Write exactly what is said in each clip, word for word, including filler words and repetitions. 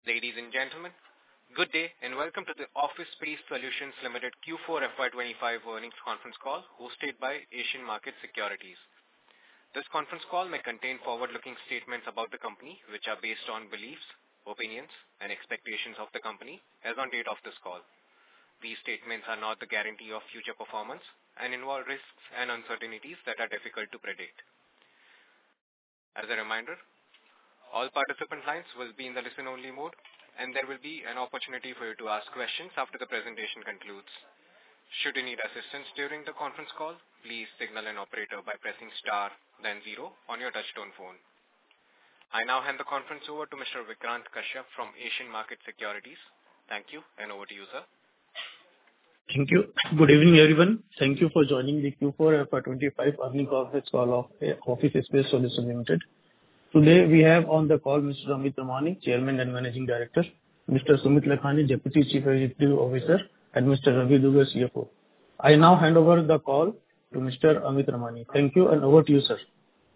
Ladies and gentlemen, good day and welcome to the Office Space Solutions Limited Q four F Y twenty-five earnings conference call hosted by Asian Market Securities. This conference call may contain forward-looking statements about the company which are based on beliefs, opinions and expectations of the company as on date of this call. These statements are not the guarantee of future performance and involve risks and uncertainties that are difficult to predict. As a reminder, all participant lines will be in the listen-only mode, and there will be an opportunity for you to ask questions after the presentation concludes. Should you need assistance during the conference call, please signal an operator by pressing star, then zero on your touchtone phone. I now hand the conference over to Mister Vikrant Kashyap from Asian Market Securities. Thank you, and over to you, sir. Thank you. Good evening, everyone. Thank you for joining the Q four F Y twenty-five earnings conference call of Office Space Solutions Limited. Today, we have on the call Mister Amit Ramani, Chairman and Managing Director, Mister Sumit Lakhani, Deputy Chief Executive Officer, and Mister Ravi Dugar, C F O. I now hand over the call to Mister Amit Ramani. Thank you, and over to you, sir.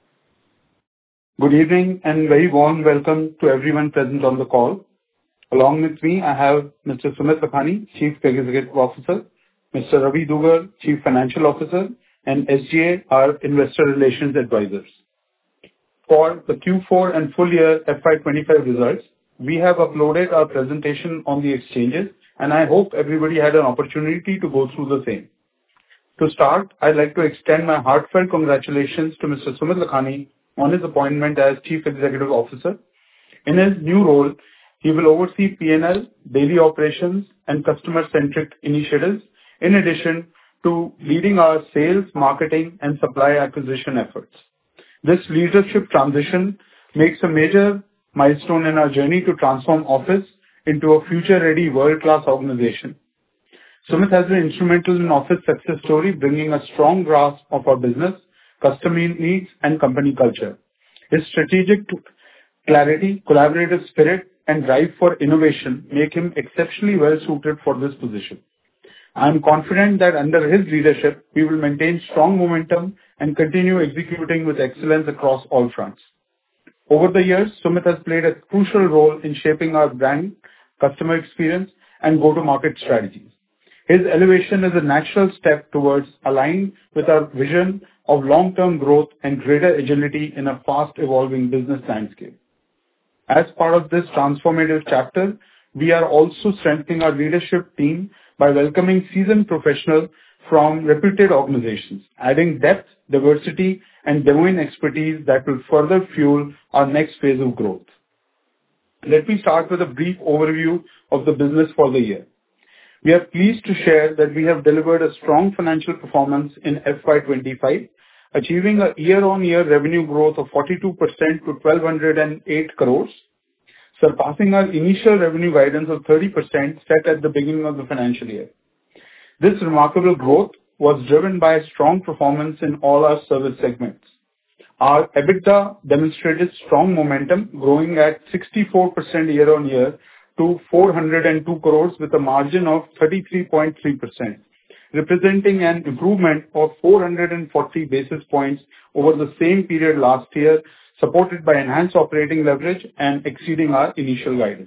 Good evening and very warm welcome to everyone present on the call. Along with me, I have Mister Sumit Lakhani, Chief Executive Officer, Mister Ravi Dugar, Chief Financial Officer, and S G A, our Investor Relations Advisors. For the Q four and full year F Y twenty-five results, we have uploaded our presentation on the exchanges, and I hope everybody had an opportunity to go through the same. To start, I'd like to extend my heartfelt congratulations to Mister Sumit Lakhani on his appointment as Chief Executive Officer. In his new role, he will oversee P and L, daily operations, and customer-centric initiatives, in addition to leading our sales, marketing, and supply acquisition efforts. This leadership transition makes a major milestone in our journey to transform Office into a future-ready world-class organization. Sumit has been instrumental in Office success story, bringing a strong grasp of our business, customer needs, and company culture. His strategic clarity, collaborative spirit, and drive for innovation make him exceptionally well-suited for this position. I am confident that under his leadership, we will maintain strong momentum and continue executing with excellence across all fronts. Over the years, Sumit has played a crucial role in shaping our brand, customer experience, and go-to-market strategies. His elevation is a natural step towards aligning with our vision of long-term growth and greater agility in a fast-evolving business landscape. As part of this transformative chapter, we are also strengthening our leadership team by welcoming seasoned professionals from reputed organizations, adding depth, diversity, and domain expertise that will further fuel our next phase of growth. Let me start with a brief overview of the business for the year. We are pleased to share that we have delivered a strong financial performance in F Y twenty-five, achieving a year-on-year revenue growth of forty-two percent to twelve oh eight crores, surpassing our initial revenue guidance of thirty percent set at the beginning of the financial year. This remarkable growth was driven by strong performance in all our service segments. Our EBITDA demonstrated strong momentum, growing at sixty-four percent year-on-year to four hundred two crores with a margin of thirty-three point three percent, representing an improvement of four hundred forty basis points over the same period last year, supported by enhanced operating leverage and exceeding our initial guidance.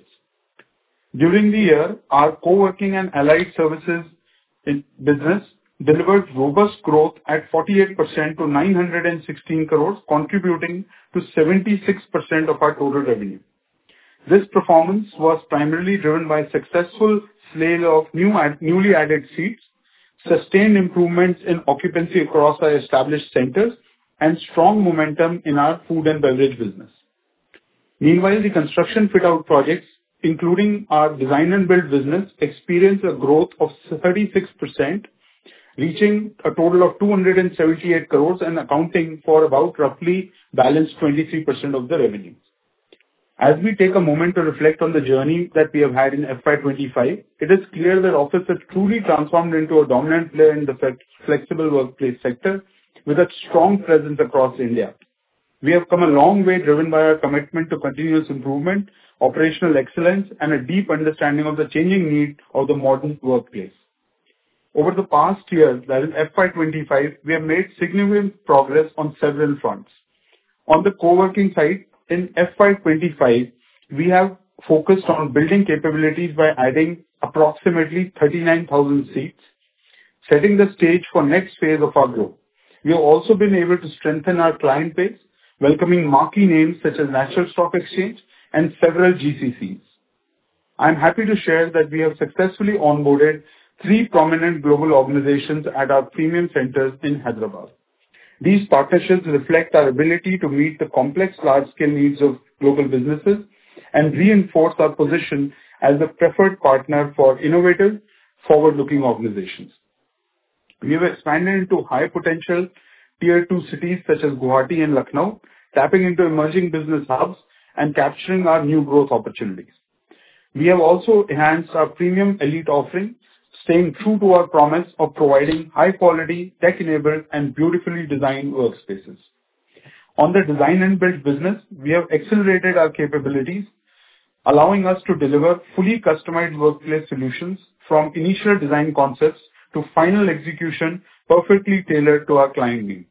During the year, our co-working and allied services in business delivered robust growth at forty-eight percent to nine hundred sixteen crores, contributing to seventy-six percent of our total revenue. This performance was primarily driven by successful sale of new ad, newly added seats, sustained improvements in occupancy across our established centers, and strong momentum in our food and beverage business. Meanwhile, the construction fit-out projects, including our design and build business, experienced a growth of thirty-six percent, reaching a total of two hundred seventy-eight crores and accounting for about roughly balanced twenty-three percent of the revenue. As we take a moment to reflect on the journey that we have had in F Y twenty-five, it is clear that Office has truly transformed into a dominant player in the flexible workplace sector with a strong presence across India. We have come a long way driven by our commitment to continuous improvement, operational excellence, and a deep understanding of the changing need of the modern workplace. Over the past year, that is F Y twenty-five, we have made significant progress on several fronts. On the co-working side, in F Y twenty-five, we have focused on building capabilities by adding approximately thirty-nine thousand seats, setting the stage for next phase of our growth. We have also been able to strengthen our client base, welcoming marquee names such as National Stock Exchange and several G C Cs. I'm happy to share that we have successfully onboarded three prominent global organizations at our premium centers in Hyderabad. These partnerships reflect our ability to meet the complex large-scale needs of global businesses and reinforce our position as a preferred partner for innovative, forward-looking organizations. We have expanded into high-potential Tier two cities such as Guwahati and Lucknow, tapping into emerging business hubs and capturing our new growth opportunities. We have also enhanced our premium elite offering, staying true to our promise of providing high-quality, tech-enabled, and beautifully designed workspaces. On the design and build business, we have accelerated our capabilities, allowing us to deliver fully customized workplace solutions from initial design concepts to final execution perfectly tailored to our client needs.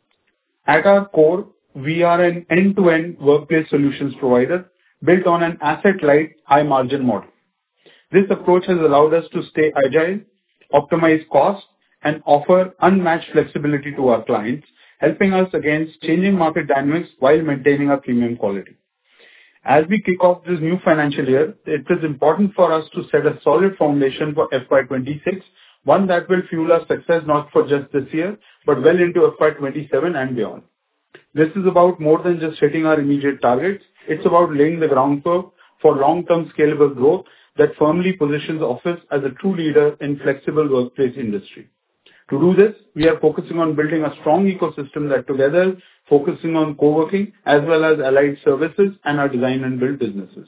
At our core, we are an end-to-end workplace solutions provider built on an asset-light, high-margin model. This approach has allowed us to stay agile, optimize costs, and offer unmatched flexibility to our clients, helping us against changing market dynamics while maintaining our premium quality. As we kick off this new financial year, it is important for us to set a solid foundation for F Y twenty-six, one that will fuel our success not for just this year, but well into F Y twenty-seven and beyond. This is about more than just hitting our immediate targets. It's about laying the groundwork for long-term scalable growth that firmly positions Office as a true leader in flexible workplace industry. To do this, we are focusing on building a strong ecosystem that together focusing on co-working as well as allied services and our design and build businesses.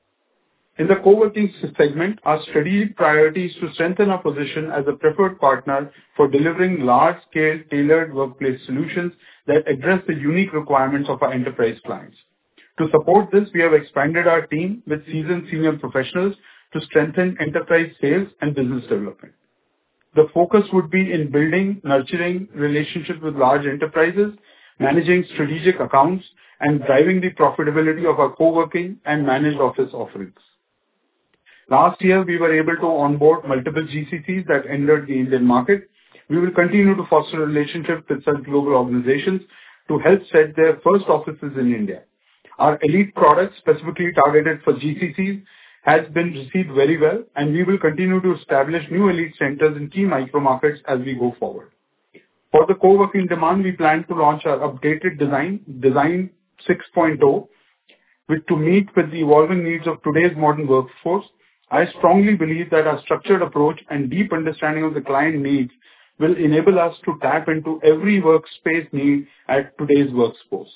In the co-working segment, our strategic priority is to strengthen our position as a preferred partner for delivering large-scale tailored workplace solutions that address the unique requirements of our enterprise clients. To support this, we have expanded our team with seasoned senior professionals to strengthen enterprise sales and business development. The focus would be in building, nurturing relationships with large enterprises, managing strategic accounts, and driving the profitability of our co-working and managed office offerings. Last year, we were able to onboard multiple G C Cs that entered the Indian market. We will continue to foster relationships with such global organizations to help set their first offices in India. Our elite product, specifically targeted for G C Cs, has been received very well, and we will continue to establish new elite centers in key micro markets as we go forward. For the co-working demand, we plan to launch our updated design, Design six point oh, which to meet with the evolving needs of today's modern workforce. I strongly believe that our structured approach and deep understanding of the client needs will enable us to tap into every workspace need at today's workforce.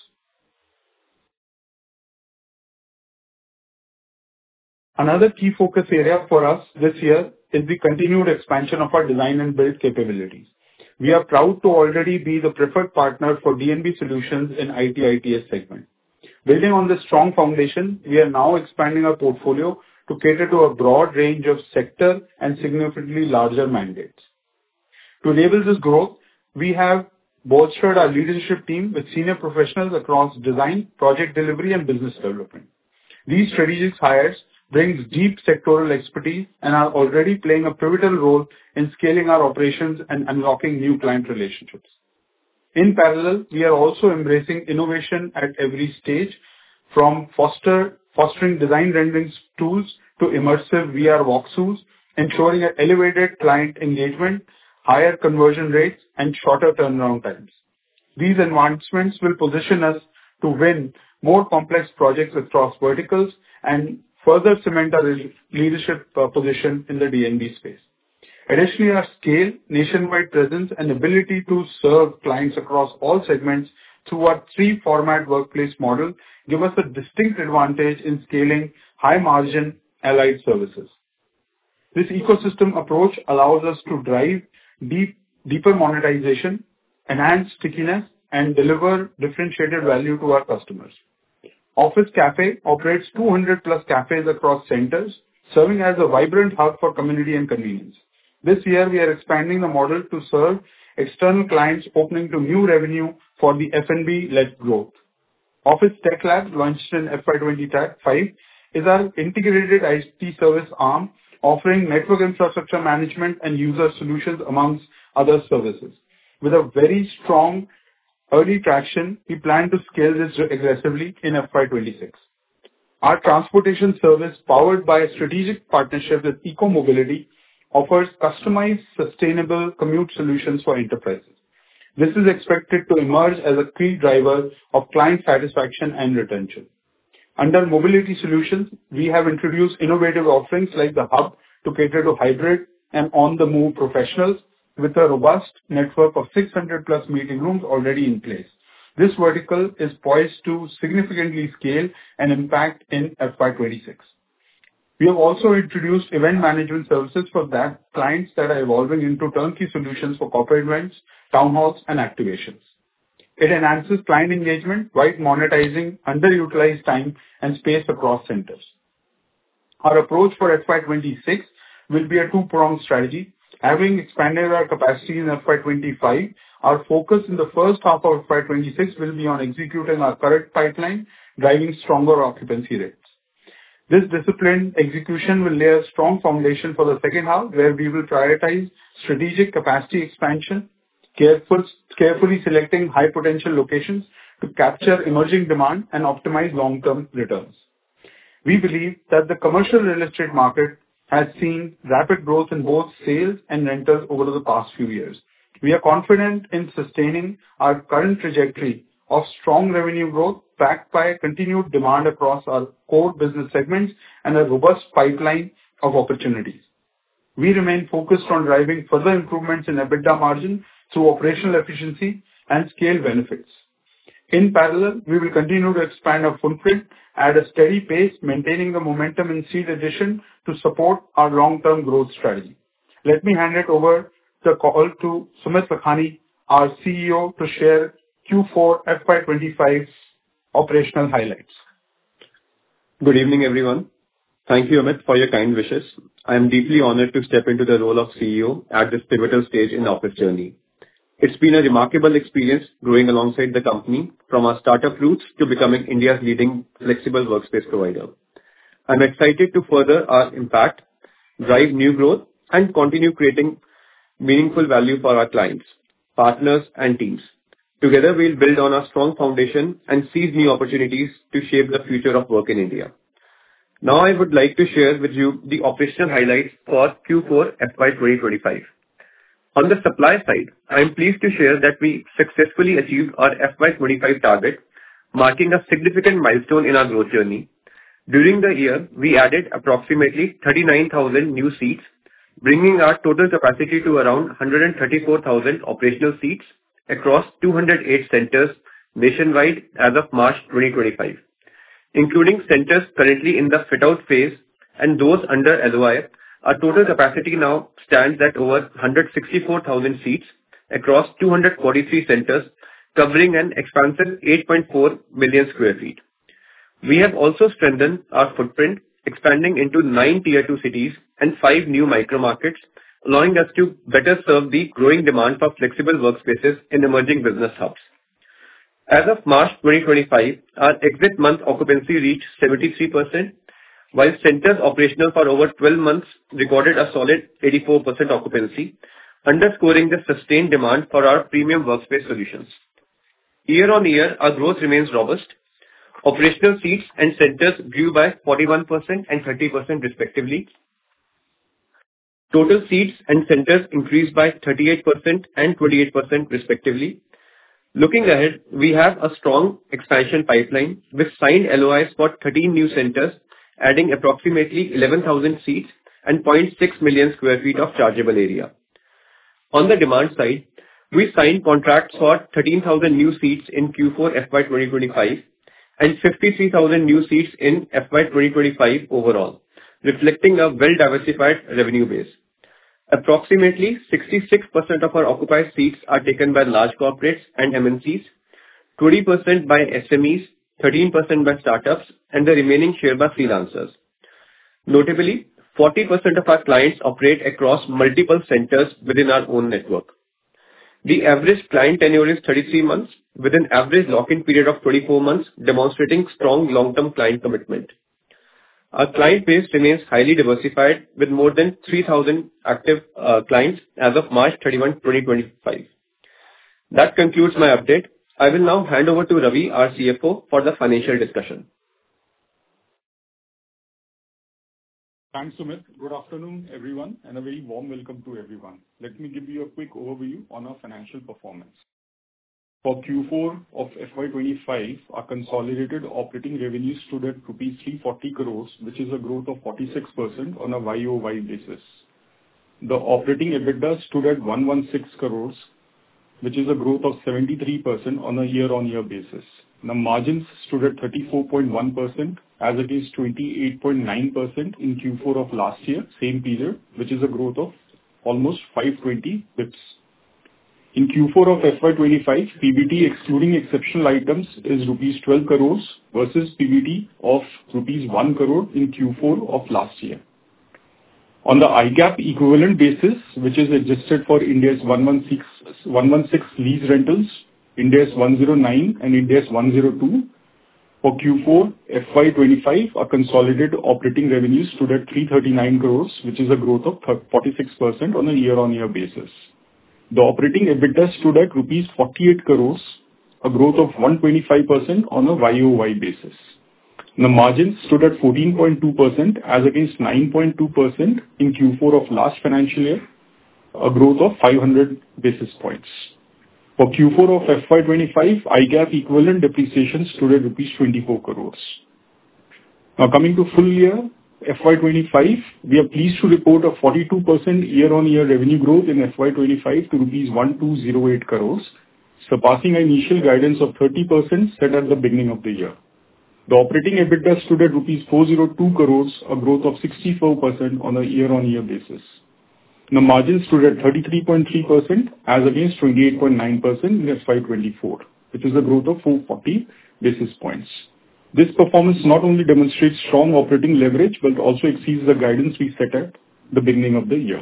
Another key focus area for us this year is the continued expansion of our design and build capabilities. We are proud to already be the preferred partner for D and B solutions in I T I T S segment. Building on this strong foundation, we are now expanding our portfolio to cater to a broad range of sector and significantly larger mandates. To enable this growth, we have bolstered our leadership team with senior professionals across design, project delivery, and business development. These strategic hires brings deep sectoral expertise and are already playing a pivotal role in scaling our operations and unlocking new client relationships. In parallel, we are also embracing innovation at every stage, from foster, fostering design rendering tools to immersive V R walkthroughs, ensuring an elevated client engagement, higher conversion rates, and shorter turnaround times. These advancements will position us to win more complex projects across verticals and further cement our leadership position in the D and B space. Additionally, our scale, nationwide presence, and ability to serve clients across all segments through our three-format workplace model give us a distinct advantage in scaling high-margin allied services. This ecosystem approach allows us to drive deep, deeper monetization, enhance stickiness, and deliver differentiated value to our customers. Office Cafe operates two hundred plus cafes across centers, serving as a vibrant hub for community and convenience. This year, we are expanding the model to serve external clients, opening to new revenue for the F and B-led growth. Office Tech Lab, launched in F Y twenty-five, is our integrated I T service arm, offering network infrastructure management and user solutions amongst other services. With a very strong early traction, we plan to scale this aggressively in F Y twenty-six. Our transportation service, powered by a strategic partnership with Eco Mobility, offers customized, sustainable commute solutions for enterprises. This is expected to emerge as a key driver of client satisfaction and retention. Under mobility solutions, we have introduced innovative offerings like the Hub to cater to hybrid and on-the-move professionals with a robust network of six hundred plus meeting rooms already in place. This vertical is poised to significantly scale and impact in F Y twenty-six. We have also introduced event management services for that clients that are evolving into turnkey solutions for corporate events, town halls, and activations. It enhances client engagement while monetizing underutilized time and space across centers. Our approach for F Y twenty-six will be a two-pronged strategy. Having expanded our capacity in F Y twenty-five, our focus in the first half of F Y twenty-six will be on executing our current pipeline, driving stronger occupancy rates. This disciplined execution will lay a strong foundation for the second half, where we will prioritize strategic capacity expansion, careful, carefully selecting high-potential locations to capture emerging demand and optimize long-term returns. We believe that the commercial real estate market has seen rapid growth in both sales and rentals over the past few years. We are confident in sustaining our current trajectory of strong revenue growth, backed by continued demand across our core business segments and a robust pipeline of opportunities. We remain focused on driving further improvements in EBITDA margin through operational efficiency and scale benefits. In parallel, we will continue to expand our footprint at a steady pace, maintaining the momentum in seat addition to support our long-term growth strategy. Let me hand it over the call to Sumit Lakhani, our C E O, to share Q four F Y twenty-five operational highlights. Good evening, everyone. Thank you, Amit, for your kind wishes. I am deeply honored to step into the role of C E O at this pivotal stage in Office journey. It's been a remarkable experience growing alongside the company from our startup roots to becoming India's leading flexible workspace provider. I'm excited to further our impact, drive new growth, and continue creating meaningful value for our clients, partners, and teams. Together, we'll build on a strong foundation and seize new opportunities to shape the future of work in India. Now, I would like to share with you the operational highlights for Q four F Y twenty twenty-five. On the supply side, I am pleased to share that we successfully achieved our F Y twenty-five target, marking a significant milestone in our growth journey. During the year, we added approximately thirty-nine thousand new seats, bringing our total capacity to around one hundred thirty-four thousand operational seats across two hundred eight centers nationwide as of March twenty twenty-five. Including centers currently in the fit-out phase and those under L O I, our total capacity now stands at over one hundred sixty-four thousand seats across two hundred forty-three centers, covering an expansive eight point four million square feet. We have also strengthened our footprint, expanding into nine tier two cities and five new micro markets, allowing us to better serve the growing demand for flexible workspaces in emerging business hubs. As of March twenty twenty-five, our exit month occupancy reached seventy-three percent, while centers operational for over twelve months recorded a solid eighty-four percent occupancy, underscoring the sustained demand for our premium workspace solutions. Year on year, our growth remains robust. Operational seats and centers grew by forty-one percent and thirty percent respectively. Total seats and centers increased by thirty-eight percent and twenty-eight percent respectively. Looking ahead, we have a strong expansion pipeline with signed L O Is for thirteen new centers, adding approximately eleven thousand seats and zero point six million square feet of chargeable area. On the demand side, we signed contracts for thirteen thousand new seats in Q four F Y twenty twenty-five and fifty-three thousand new seats in F Y twenty twenty-five overall, reflecting a well-diversified revenue base. Approximately sixty-six percent of our occupied seats are taken by large corporates and M N Cs, twenty percent by S M Es, thirteen percent by startups, and the remaining share by freelancers. Notably, forty percent of our clients operate across multiple centers within our own network. The average client tenure is thirty-three months, with an average lock-in period of twenty-four months, demonstrating strong long-term client commitment. Our client base remains highly diversified, with more than three thousand active uh, clients as of March thirty-first, twenty twenty-five. That concludes my update. I will now hand over to Ravi, our C F O, for the financial discussion. Thanks, Sumit. Good afternoon, everyone, and a very warm welcome to everyone. Let me give you a quick overview on our financial performance. For Q four of F Y twenty-five, our consolidated operating revenue stood at rupees three hundred forty crores, which is a growth of forty-six percent on a Y O Y basis. The operating EBITDA stood at one hundred sixteen crores, which is a growth of seventy-three percent on a year-on-year basis. The margins stood at thirty-four point one percent as against twenty-eight point nine percent in Q four of last year, same period, which is a growth of almost five hundred twenty basis points. In Q four of F Y twenty-five, P B T excluding exceptional items is rupees twelve crores versus P B T of rupees one crore in Q four of last year. On the I GAAP equivalent basis, which is adjusted for Ind AS one sixteen lease rentals, Ind AS one oh nine and Ind AS one oh two, for Q four F Y twenty-five, our consolidated operating revenues stood at three hundred thirty-nine crores, which is a growth of forty-six percent on a year-on-year basis. The operating EBITDA stood at rupees forty-eight crores, a growth of one hundred twenty-five percent on a Y O Y basis. The margins stood at fourteen point two percent as against nine point two percent in Q four of last financial year, a growth of five hundred basis points. For Q four of F Y twenty-five, I GAAP equivalent depreciation stood at rupees twenty-four crores. Now coming to full year F Y twenty-five, we are pleased to report a forty-two percent year-on-year revenue growth in F Y twenty-five to rupees twelve oh eight crores, surpassing our initial guidance of thirty percent set at the beginning of the year. The operating EBITDA stood at rupees four oh two crores, a growth of sixty-four percent on a year-on-year basis. The margin stood at thirty-three point three percent as against twenty-eight point nine percent in F Y twenty-four, which is a growth of four hundred forty basis points. This performance not only demonstrates strong operating leverage, but also exceeds the guidance we set at the beginning of the year.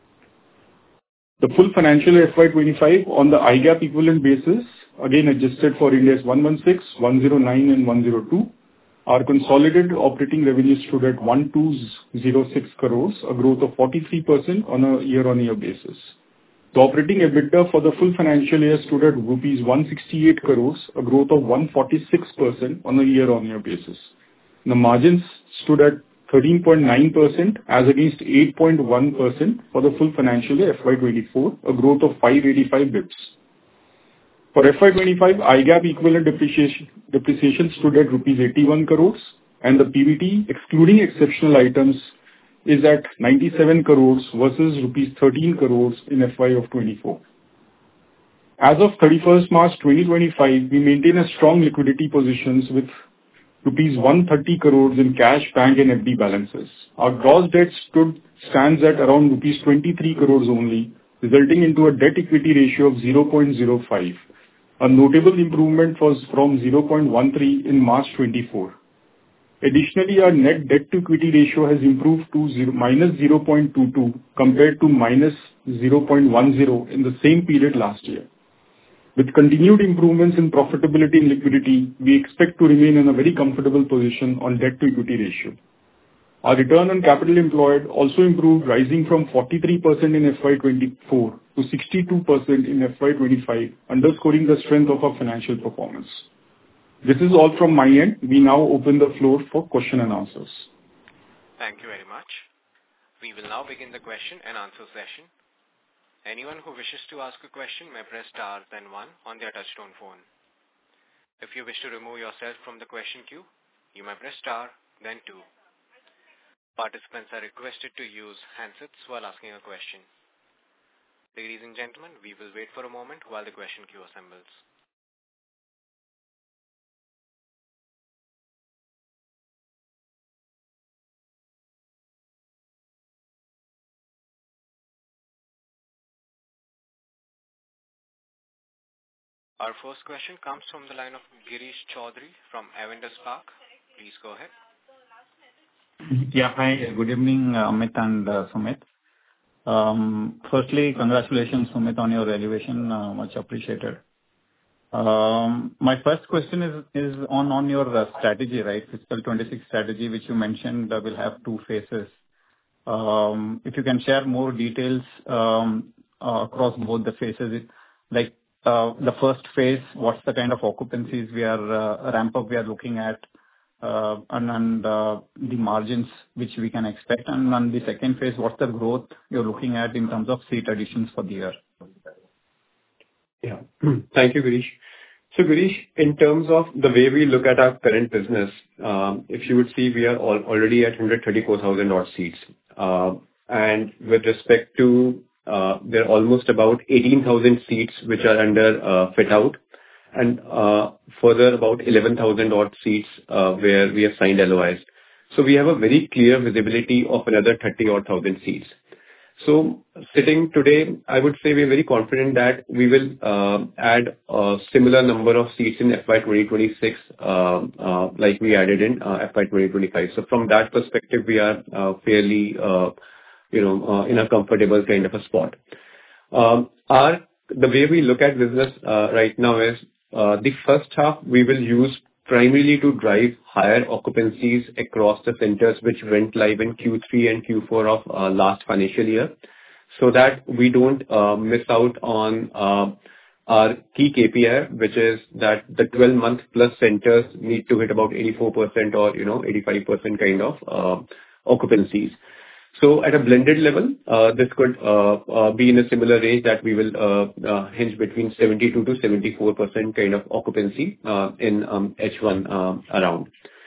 The full financial year F Y twenty-five on the I GAAP equivalent basis, again adjusted for Ind AS one sixteen, one oh nine and one oh two, our consolidated operating revenue stood at twelve oh six crores, a growth of forty-three percent on a year-on-year basis. The operating EBITDA for the full financial year stood at rupees one hundred sixty-eight crores, a growth of one hundred forty-six percent on a year-on-year basis. The margins stood at thirteen point nine percent as against eight point one percent for the full financial year F Y twenty-four, a growth of five hundred eighty-five basis points. For F Y twenty-five, I GAAP equivalent depreciation, depreciation stood at rupees eighty-one crores, and the P B T excluding exceptional items is at ninety-seven crores versus rupees thirteen crores in F Y of twenty-four. As of thirty-first March twenty twenty-five, we maintain a strong liquidity positions with rupees one hundred thirty crores in cash, bank and F D balances. Our gross debt stood stands at around rupees twenty-three crores only, resulting into a debt equity ratio of zero point zero five. A notable improvement was from zero point one three in March twenty-four. Additionally, our net debt to equity ratio has improved to zero, minus zero point two two compared to minus zero point one zero in the same period last year. With continued improvements in profitability and liquidity, we expect to remain in a very comfortable position on debt to equity ratio. Our return on capital employed also improved, rising from forty-three percent in F Y twenty-four to sixty-two percent in F Y twenty-five, underscoring the strength of our financial performance. This is all from my end. We now open the floor for question and answers. Thank you very much. We will now begin the question and answer session. Anyone who wishes to ask a question may press star then one on their touchtone phone. If you wish to remove yourself from the question queue, you may press star then two. Participants are requested to use handsets while asking a question. Ladies and gentlemen, we will wait for a moment while the question queue assembles. Our first question comes from the line of Girish Chaudhary from Avendus Spark. Please go ahead. Yeah, hi. Good evening, Amit and uh, Sumit. Um, firstly, congratulations, Sumit, on your elevation. Uh, much appreciated. Um, My first question is is on on your uh, strategy, right? Fiscal twenty-six strategy, which you mentioned uh, will have two phases. Um, If you can share more details um, uh, across both the phases, it- like uh, the first phase, what's the kind of occupancies we are uh, ramp up we are looking at, uh, and and uh, the margins which we can expect. And on the second phase, what's the growth you're looking at in terms of seat additions for the year? Yeah. Thank you, Girish. So, Girish, in terms of the way we look at our current business, um, if you would see, we are al- already at one hundred thirty-four thousand odd seats. Uh, And with respect to, uh, there are almost about eighteen thousand seats which are under uh, fit out, and uh, further about eleven thousand odd seats uh, where we have signed L O Is. So we have a very clear visibility of another thirty odd thousand seats. So sitting today, I would say we're very confident that we will uh, add a similar number of seats in F Y twenty twenty-six, uh, uh, like we added in uh, F Y twenty twenty-five. So from that perspective, we are uh, fairly, uh, you know, uh, in a comfortable kind of a spot. Um, Our The way we look at business uh, right now is uh, the first half we will use primarily to drive higher occupancies across the centers which went live in Q three and Q four of uh, last financial year, so that we don't uh, miss out on uh, our key K P I, which is that the twelve-month plus centers need to hit about eighty-four percent or, you know, eighty-five percent kind of uh, occupancies. So at a blended level, uh, this could uh, uh, be in a similar range that we will uh, uh, hinge between seventy-two to seventy-four percent kind of occupancy uh, in um, H one uh, around.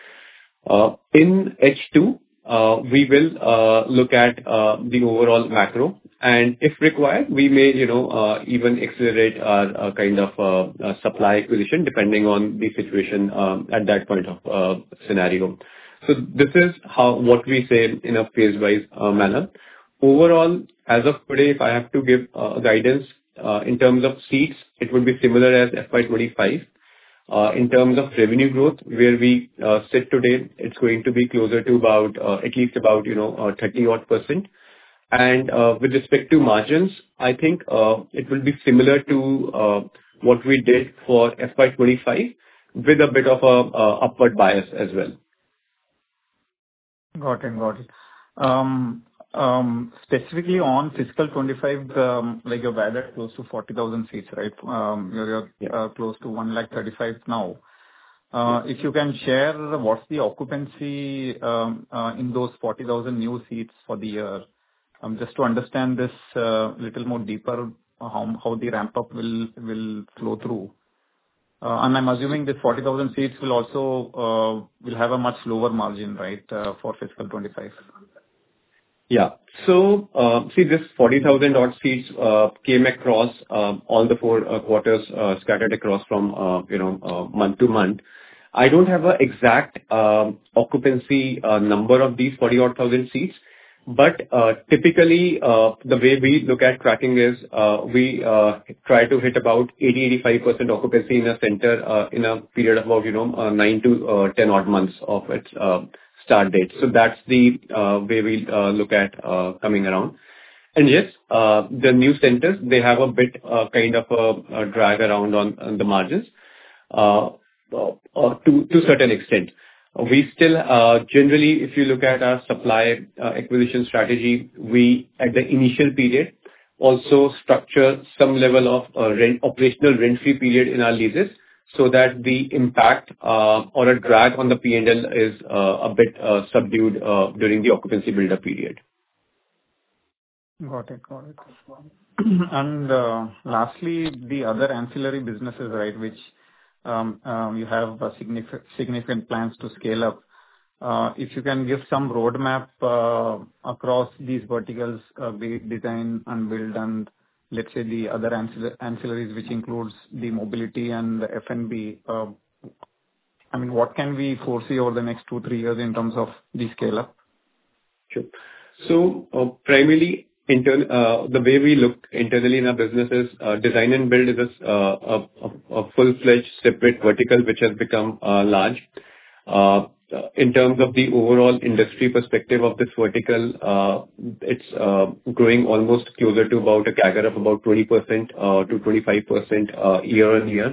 Uh, In H two, uh, we will uh, look at uh, the overall macro, and if required, we may, you know, uh, even accelerate our uh, kind of uh, uh, supply acquisition depending on the situation um, at that point of uh, scenario. So this is how what we say in a phase-wise uh, manner. Overall, as of today, if I have to give uh, guidance uh, in terms of seats, it would be similar as F Y twenty-five. Uh, In terms of revenue growth, where we uh, sit today, it's going to be closer to about uh, at least about, you know, uh, thirty odd percent. And uh, with respect to margins, I think uh, it will be similar to uh, what we did for F Y twenty-five, with a bit of a uh, upward bias as well. Got it. Got it. Um, um, Specifically on fiscal twenty-five, um, like you've added close to forty thousand seats, right? Um, You're you're, Yeah. uh, close to one lakh thirty-five now. Uh, If you can share what's the occupancy um, uh, in those forty thousand new seats for the year, Um, just to understand this uh, little more deeper, uh, how how the ramp-up will will flow through. Uh, And I'm assuming this forty thousand seats will also uh, will have a much lower margin, right, uh, for fiscal twenty-five? Yeah. So, uh, see, this forty thousand odd seats uh, came across um, all the four uh, quarters, uh, scattered across from, uh, you know, uh, month to month. I don't have an exact um, occupancy uh, number of these forty odd thousand seats, but uh, typically, uh, the way we look at tracking is, uh, we uh, try to hit about eighty to eighty-five percent occupancy in a center uh, in a period of about, you know, uh, nine to ten odd months of its uh, start date. So that's the uh, way we uh, look at uh, coming around. And yes, uh, the new centers, they have a bit uh, kind of a, a drag around on, on the margins uh, uh, uh, to to certain extent. We still uh, generally, if you look at our supply uh, acquisition strategy, we at the initial period also structure some level of uh, rent, operational rent-free period in our leases, so that the impact uh, or a drag on the P and L is uh, a bit uh, subdued uh, during the occupancy build-up period. Got it. Got it. And uh, lastly, the other ancillary businesses, right, which um, um, you have uh, significant significant plans to scale up. Uh, If you can give some roadmap uh, across these verticals, uh, be it design and build and let's say the other ancil- ancillaries, which includes the mobility and the F and B. uh, I mean, what can we foresee over the next two, three years in terms of the scale-up? Sure. So, uh, primarily, intern- uh, the way we look internally in our business is, uh, design and build is a s- uh, a- a- a full-fledged separate vertical which has become uh, large. Uh, In terms of the overall industry perspective of this vertical, uh, it's uh, growing almost closer to about a C A G R of about twenty percent uh, to twenty-five percent uh, year-on-year.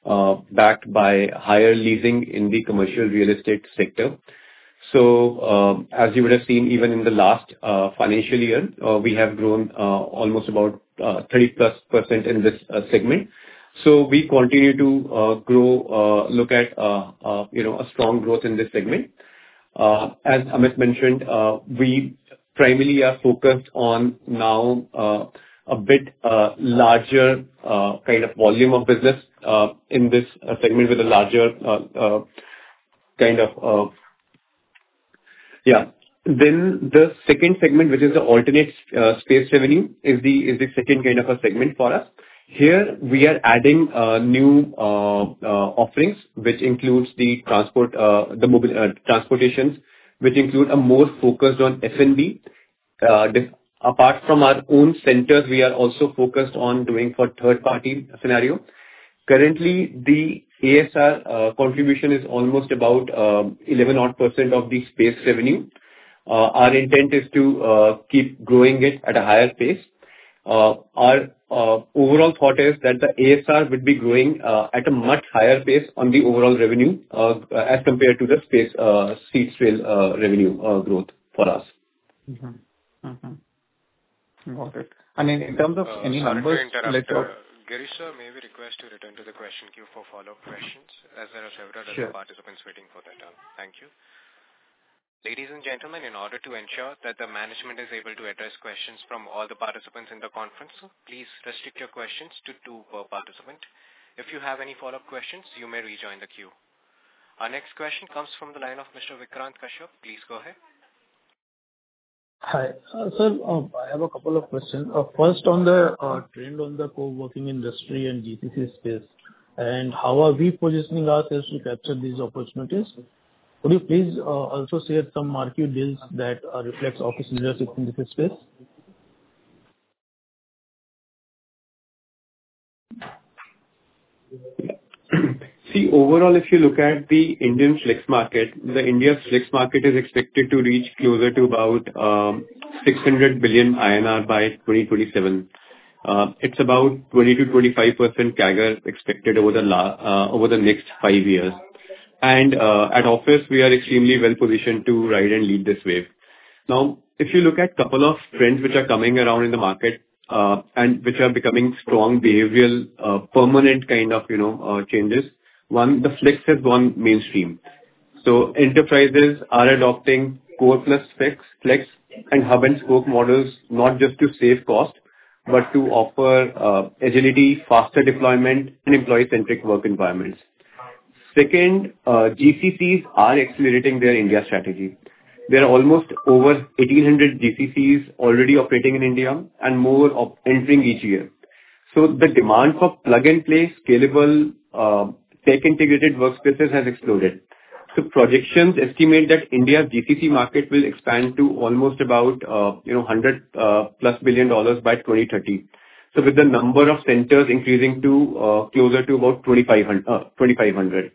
uh, backed by higher leasing in the commercial real estate sector. So, uh, as you would have seen, even in the last uh, financial year, uh, we have grown uh, almost about uh, thirty plus percent in this uh, segment. So we continue to uh, grow, uh, look at uh, uh, you know a strong growth in this segment. Uh, as Amit mentioned, uh, we primarily are focused on now uh, a bit uh, larger uh, kind of volume of business uh, in this uh, segment with a larger uh, uh, kind of uh, yeah. Then the second segment, which is the alternate uh, space revenue, is the is the second kind of a segment for us. Here we are adding uh, new uh, uh, offerings, which includes the transport, uh, the mobile uh, transportations, which include a more focused on F and B. Uh, this, apart from our own centers, we are also focused on doing for third-party scenario. Currently, the A S R uh, contribution is almost about uh, eleven odd percent of the space revenue. Uh, our intent is to uh, keep growing it at a higher pace. Uh, our uh, overall thought is that the A S R would be growing uh, at a much higher pace on the overall revenue uh, as compared to the space uh, seat trail uh, revenue uh, growth for us. Mm-hmm. Mm-hmm. Got it. I mean, in terms of Uh, any sorry numbers, to interrupt. let's talk. Uh, Girish sir, may we request to return to the question queue for follow-up questions, as there are several Sure. other participants waiting for their turn. Thank you. Ladies and gentlemen, in order to ensure that the management is able to address questions from all the participants in the conference, please restrict your questions to two per participant. If you have any follow-up questions, you may rejoin the queue. Our next question comes from the line of Mister Vikrant Kashyap. Please go ahead. Hi. Uh, Sir, uh, I have a couple of questions. Uh, First, on the uh, trend on the co-working industry and G C C space, and how are we positioning ourselves to capture these opportunities? Could you please uh, also share some marquee deals that uh, reflects Office leadership in this space? See, overall, if you look at the Indian flex market, the India's flex market is expected to reach closer to about um, six hundred billion I N R by twenty twenty-seven. Uh, it's about twenty to twenty-five percent C A G R expected over the la- uh, over the next five years. And uh, at Office, we are extremely well positioned to ride and lead this wave. Now, if you look at couple of trends which are coming around in the market uh, and which are becoming strong behavioral, uh, permanent kind of you know uh, changes. One, the flex has gone mainstream. So enterprises are adopting core plus flex, flex and hub and spoke models, not just to save cost, but to offer uh, agility, faster deployment, and employee-centric work environments. Second, uh, G C Cs are accelerating their India strategy. There are almost over eighteen hundred G C Cs already operating in India and more op- entering each year. So the demand for plug-and-play, scalable, uh, tech-integrated workspaces has exploded. So projections estimate that India's G C C market will expand to almost about uh, you know one hundred uh, plus billion dollars by twenty thirty. So with the number of centers increasing to uh, closer to about twenty-five hundred. Uh, twenty-five hundred.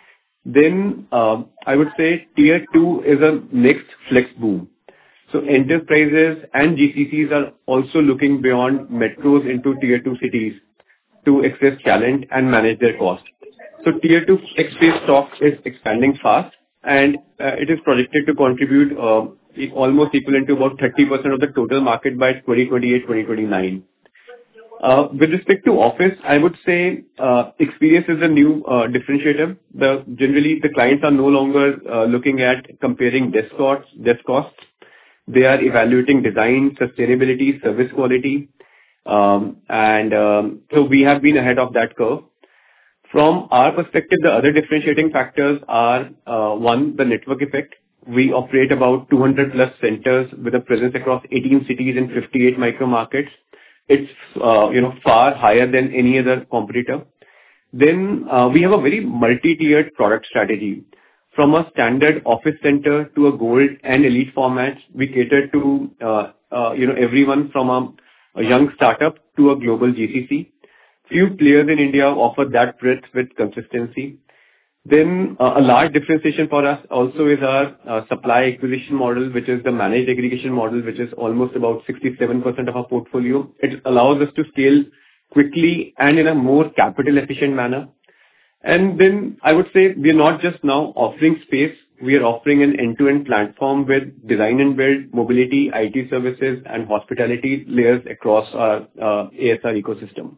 Then um, I would say tier two is a next flex boom. So enterprises and G C Cs are also looking beyond metros into tier two cities to access talent and manage their costs. So tier two flex space stock is expanding fast, and uh, it is projected to contribute uh, e- almost equivalent to about thirty percent of the total market by twenty twenty-eight twenty twenty-nine. Uh, with respect to Office, I would say uh, experience is a new uh, differentiator. The generally the clients are no longer uh, looking at comparing desk costs, desk costs. They are evaluating design, sustainability, service quality, um, and um, so we have been ahead of that curve. From our perspective, the other differentiating factors are uh, one, the network effect. We operate about two hundred plus centers with a presence across eighteen cities and fifty-eight micro markets. It's uh, you know far higher than any other competitor. Then uh, we have a very multi-tiered product strategy. From a standard Office center to a Gold and Elite format, we cater to uh, uh, you know everyone from a, a young startup to a global G C C. Few players in India offer that breadth with consistency. Then uh, a large differentiation for us also is our uh, supply acquisition model, which is the managed aggregation model, which is almost about sixty-seven percent of our portfolio. It allows us to scale quickly and in a more capital efficient manner. And then I would say we are not just now offering space, we are offering an end-to-end platform with design and build, mobility, I T services, and hospitality layers across our uh, A S R ecosystem.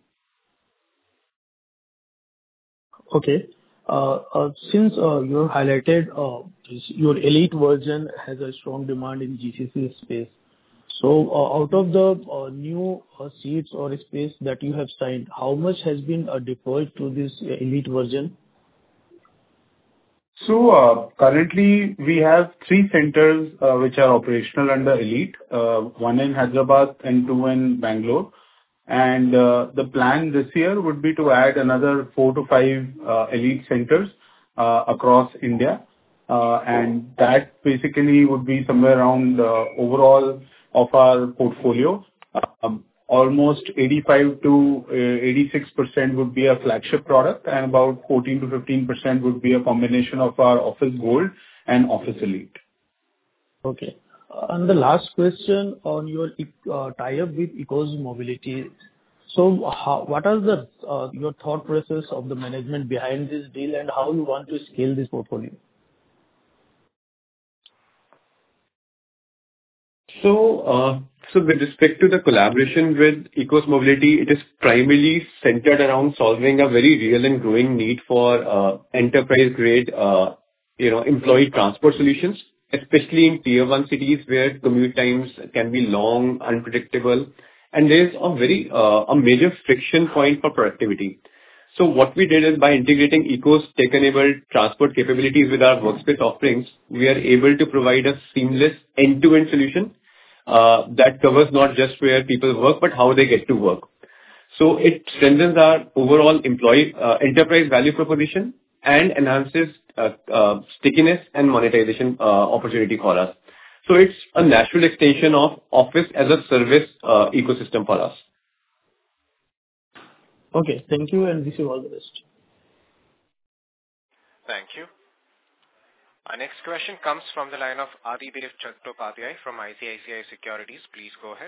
Okay. Uh, uh, Since uh, you highlighted uh, your elite version has a strong demand in G C C space. So, uh, out of the uh, new uh, seats or space that you have signed, how much has been uh, deployed to this uh, elite version? So uh, currently, we have three centers uh, which are operational under elite, uh, one in Hyderabad and two in Bangalore. And uh, the plan this year would be to add another four to five uh, elite centers uh, across India. Uh, and that basically would be somewhere around uh, overall of our portfolio. Um, almost eighty-five to eighty-six percent would be a flagship product, and about fourteen to fifteen percent would be a combination of our Office Gold and Office Elite. Okay. Uh, And the last question on your uh, tie-up with Ecos Mobility. So how, what are the uh, your thought process of the management behind this deal, and how you want to scale this portfolio? So, uh, so with respect to the collaboration with Ecos Mobility, it is primarily centered around solving a very real and growing need for uh, enterprise-grade, uh, you know, employee transport solutions, especially in tier one cities where commute times can be long, unpredictable, and there's a very uh, a major friction point for productivity. So what we did is by integrating Ecos tech-enabled transport capabilities with our workspace offerings, we are able to provide a seamless end-to-end solution uh, that covers not just where people work, but how they get to work. So it strengthens our overall employee uh, enterprise value proposition and enhances uh, uh, stickiness and monetization uh, opportunity for us. So it's a natural extension of Office as a service uh, ecosystem for us. Okay, thank you, and wish you all the best. Thank you. Our next question comes from the line of Adidev Chattopadhyay from I C I C I Securities. Please go ahead.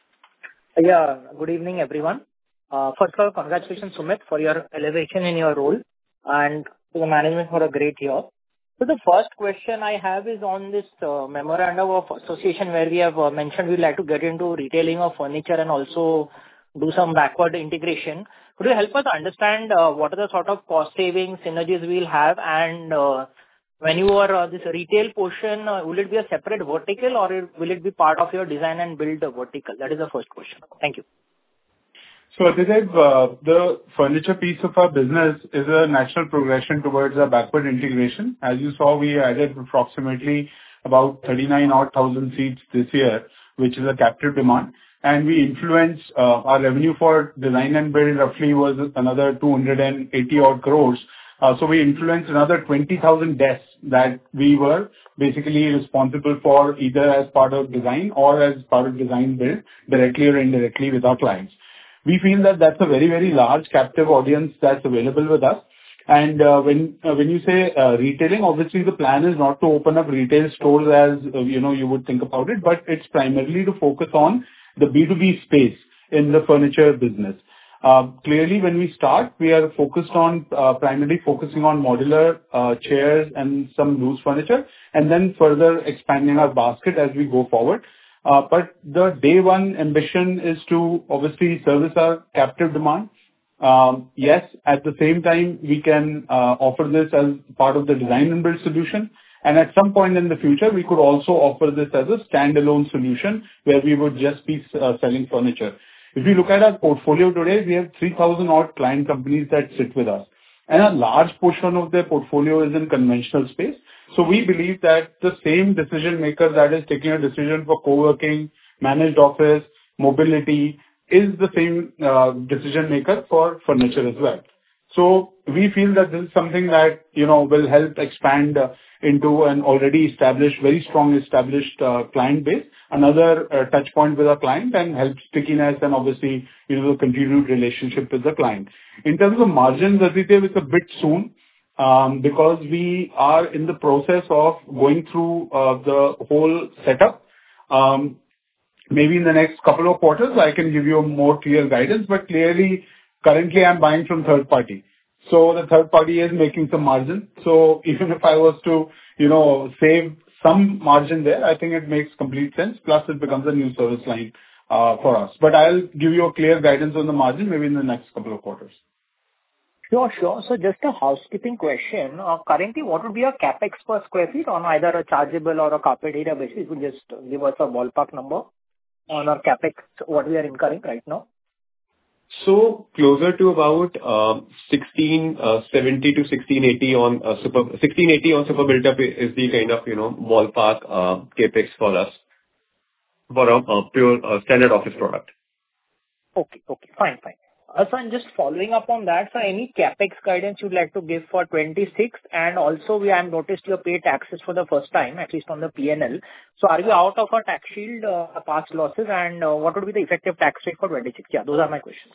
Yeah, good evening, everyone. Uh, first of all, congratulations, Sumit, for your elevation in your role, and to the management for a great year. So the first question I have is on this uh, memorandum of association where we have uh, mentioned we'd like to get into retailing of furniture and also do some backward integration. Could you help us understand uh, what are the sort of cost savings, synergies we'll have, and uh, when you are uh, this retail portion, uh, will it be a separate vertical or it, will it be part of your design and build vertical? That is the first question. Thank you. So, Adidev, uh, the furniture piece of our business is a natural progression towards a backward integration. As you saw, we added approximately about thirty-nine odd thousand seats this year, which is a captive demand. And we influence uh, our revenue for design and build roughly was another two hundred eighty odd crores. Uh, so we influenced another twenty thousand desks that we were basically responsible for either as part of design or as part of design build directly or indirectly with our clients. We feel that that's a very, very large captive audience that's available with us. And uh, when uh, when you say uh, retailing, obviously the plan is not to open up retail stores as uh, you know you would think about it, but it's primarily to focus on the B two B space in the furniture business. Uh, clearly, when we start, we are focused on uh, primarily focusing on modular uh, chairs and some loose furniture, and then further expanding our basket as we go forward. Uh, but the day one ambition is to obviously service our captive demand. Um, yes, at the same time, we can uh, offer this as part of the design and build solution. And at some point in the future, we could also offer this as a standalone solution where we would just be uh, selling furniture. If you look at our portfolio today, we have three thousand odd client companies that sit with us. And a large portion of their portfolio is in conventional space. So we believe that the same decision maker that is taking a decision for co-working, managed office, mobility is the same uh, decision maker for furniture as well. So we feel that this is something that, you know, will help expand uh, into an already established, very strong established uh, client base, another uh, touch point with our client and help stickiness and obviously, you know, the continued relationship with the client. In terms of margins, Aditya, it's a bit soon um, because we are in the process of going through uh, the whole setup. Um, maybe in the next couple of quarters, I can give you a more clear guidance, but clearly currently I'm buying from third party. So the third party is making some margin. So even if I was to, you know, save some margin there, I think it makes complete sense. Plus, it becomes a new service line uh, for us. But I'll give you a clear guidance on the margin maybe in the next couple of quarters. Sure, sure. So just a housekeeping question. Uh, Currently, what would be your CapEx per square feet on either a chargeable or a carpet area basis? You could just give us a ballpark number on our CapEx, what we are incurring right now. So closer to about uh, sixteen seventy to sixteen eighty on uh, super sixteen eighty on super built up is the kind of, you know, ballpark uh, capex for us for a, a pure uh, standard office product. Okay, okay, fine, fine. Uh, so I'm just following up on that. So any capex guidance you'd like to give for twenty-six, and also we have noticed you pay taxes for the first time, at least on the P and L. So are you out of a tax shield, uh, past losses, and uh, what would be the effective tax rate for twenty-six? Yeah, those are my questions.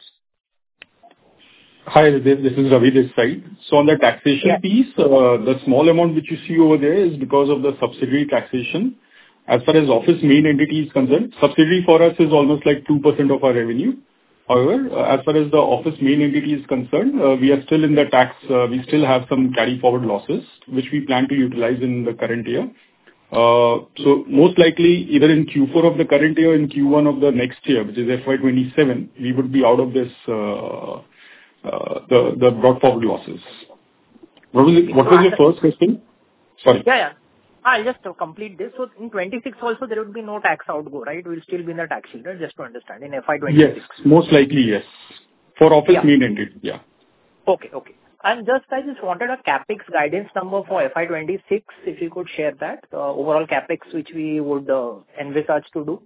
Hi, this this is Ravi this side. So on the taxation Yeah. piece, uh, the small amount which you see over there is because of the subsidiary taxation. As far as office main entity is concerned, subsidiary for us is almost like two percent of our revenue. However, uh, as far as the office main entity is concerned, uh, we are still in the tax, uh, we still have some carry forward losses, which we plan to utilize in the current year. Uh, So most likely, either in Q four of the current year, in Q one of the next year, which is F Y twenty-seven, we would be out of this, uh, uh, the the brought forward losses. What was it? What was your first question? Sorry. Yeah, yeah. I'll just uh, complete this. So in twenty-six also, there would be no tax outgo, right? We'll still be in the tax shield, right? Just to understand, in F Y twenty-six. Yes, most likely, yes. For office Yeah. main entity, yeah. Okay, okay. And just, I just wanted a CapEx guidance number for F Y twenty-six, if you could share that, uh, overall CapEx, which we would uh, envisage to do.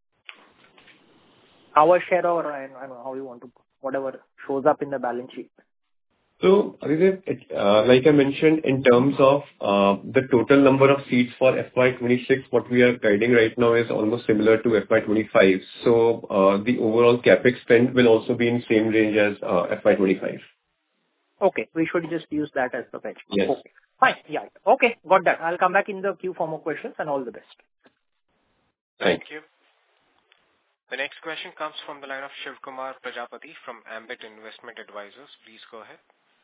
Our share or, I don't know how you want to, whatever shows up in the balance sheet. So, Aditya, it, uh, like I mentioned, in terms of uh, the total number of seats for F Y twenty-six, what we are guiding right now is almost similar to F Y twenty-five. So, uh, the overall CapEx spend will also be in same range as uh, F Y twenty-five. Okay, we should just use that as the benchmark. Yes. Okay, fine. Yeah. Okay, got that. I'll come back in the queue for more questions, and all the best. Thank you. The next question comes from the line of Shivkumar Prajapati from Ambit Investment Advisors. Please go ahead.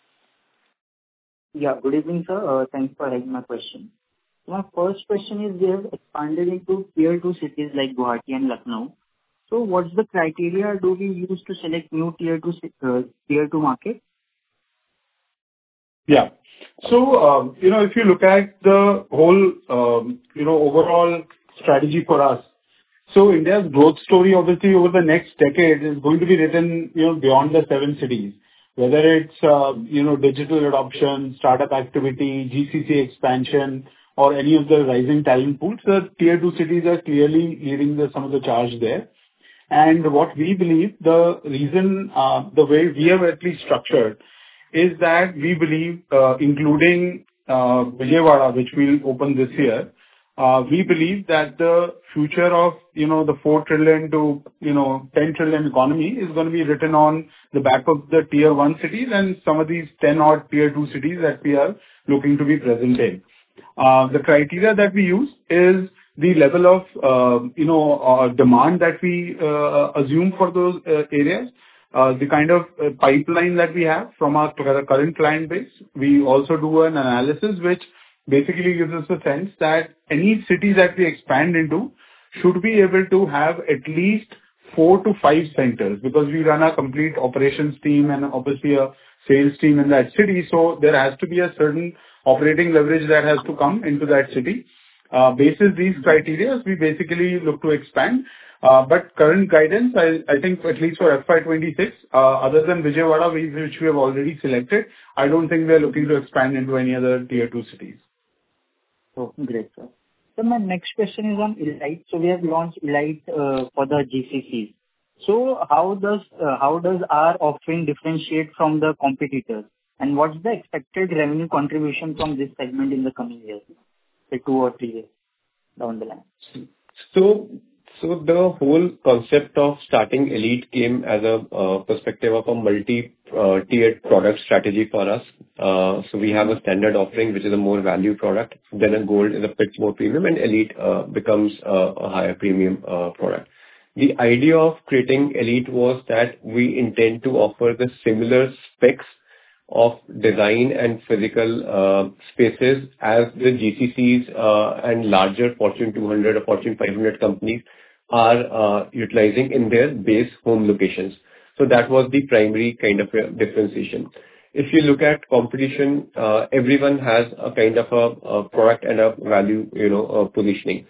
Yeah, good evening, sir. Uh, Thanks for having my question. My first question is, we have expanded into tier two cities like Guwahati and Lucknow. So what's the criteria do we use to select new tier two ci- uh, tier two market? Yeah. So, um, you know, if you look at the whole, um, you know, overall strategy for us, so India's growth story, obviously, over the next decade is going to be written, you know, beyond the seven cities. Whether it's, uh, you know, digital adoption, startup activity, G C C expansion, or any of the rising talent pools, the tier two cities are clearly leading the, some of the charge there. And what we believe, the reason, uh, the way we have at least structured is that we believe, uh, including uh, Vijayawada, which we'll open this year, uh, we believe that the future of, you know, the four trillion to, you know, ten trillion economy is going to be written on the back of the tier one cities and some of these ten odd tier two cities that we are looking to be present in. Uh, the criteria that we use is the level of, uh, you know, uh, demand that we uh, assume for those uh, areas. Uh, the kind of uh, pipeline that we have from our cur- current client base. We also do an analysis which basically gives us a sense that any city that we expand into should be able to have at least four to five centers, because we run a complete operations team and obviously a sales team in that city. So there has to be a certain operating leverage that has to come into that city. Uh, basis these criteria, we basically look to expand. Uh, But current guidance, I I think at least for F Y twenty-six, uh, other than Vijayawada, we- which we have already selected, I don't think we are looking to expand into any other tier two cities. Oh, great, sir. So my next question is on Elite. So we have launched Elite uh, for the G C Cs. So how does uh, how does our offering differentiate from the competitors? And what's the expected revenue contribution from this segment in the coming years, say two or three years down the line? So, so the whole concept of starting Elite came as a uh, perspective of a multi-tiered product strategy for us. Uh, so we have a standard offering, which is a more value product. Then a Gold is a bit more premium, and Elite uh, becomes uh, a higher premium uh, product. The idea of creating Elite was that we intend to offer the similar specs of design and physical uh, spaces as the G C Cs uh, and larger Fortune two hundred or Fortune five hundred companies are uh, utilizing in their base home locations. So that was the primary kind of a differentiation. If you look at competition, uh, everyone has a kind of a, a product and a value, you know, uh, positioning.